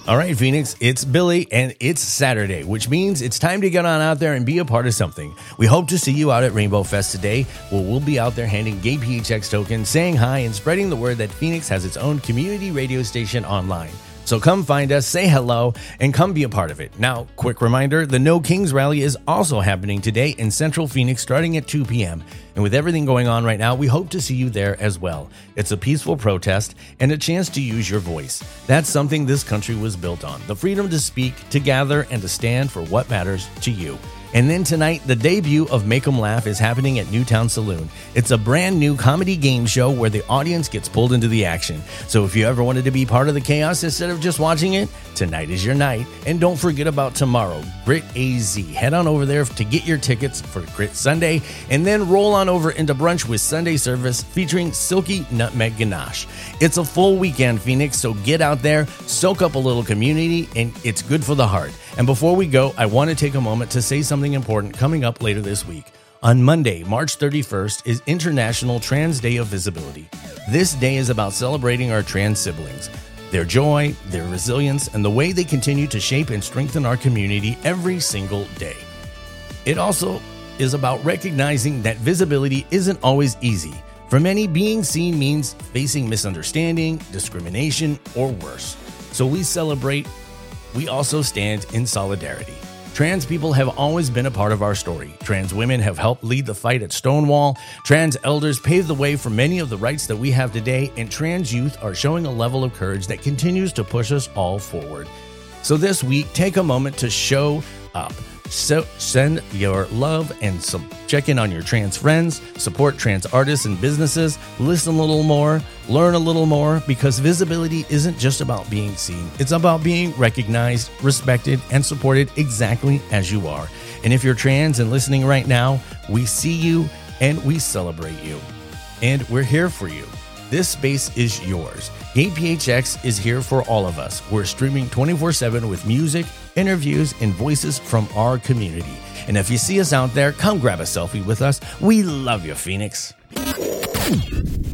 All right, Phoenix, it's Billy, and it's Saturday, which means it's time to get on out there and be a part of something. We hope to see you out at Rainbow Fest today, where we'll be out there handing gay PHX tokens, saying hi, and spreading the word that Phoenix has its own community radio station online. So come find us, say hello, and come be a part of it. Now, quick reminder, the No Kings Rally is also happening today in Central Phoenix starting at 2 p.m. And with everything going on right now, we hope to see you there as well. It's a peaceful protest and a chance to use your voice. That's something this country was built on, the freedom to speak, to gather, and to stand for what matters to you. And then tonight, the debut of Make 'em Laugh is happening at Newtown Saloon. It's a brand new comedy game show where the audience gets pulled into the action. So if you ever wanted to be part of the chaos instead of just watching it, tonight is your night. And don't forget about tomorrow, Grit AZ. Head on over there to get your tickets for Grit Sunday, and then roll on over into brunch with Sunday service featuring Silky Nutmeg Ganache. It's a full weekend, Phoenix, so get out there, soak up a little community, and it's good for the heart. And before we go, I want to take a moment to say something important coming up later this week. On Monday, March 31st, is International Trans Day of Visibility. This day is about celebrating our trans siblings, their joy, their resilience, and the way they continue to shape and strengthen our community every single day. It also is about recognizing that visibility isn't always easy. For many, being seen means facing misunderstanding, discrimination, or worse. So we celebrate. We also stand in solidarity. Trans people have always been a part of our story. Trans women have helped lead the fight at Stonewall. Trans elders paved the way for many of the rights that we have today, and trans youth are showing a level of courage that continues to push us all forward. So this week, take a moment to show up. So send your love and check in on your trans friends, support trans artists and businesses, listen a little more, learn a little more, because visibility isn't just about being seen. It's about being recognized, respected, and supported exactly as you are. And if you're trans and listening right now, we see you and we celebrate you. And we're here for you. This space is yours. Gay PHX is here for all of us. We're streaming 24/7 with music, interviews, and voices from our community. And if you see us out there, come grab a selfie with us. We love you, Phoenix.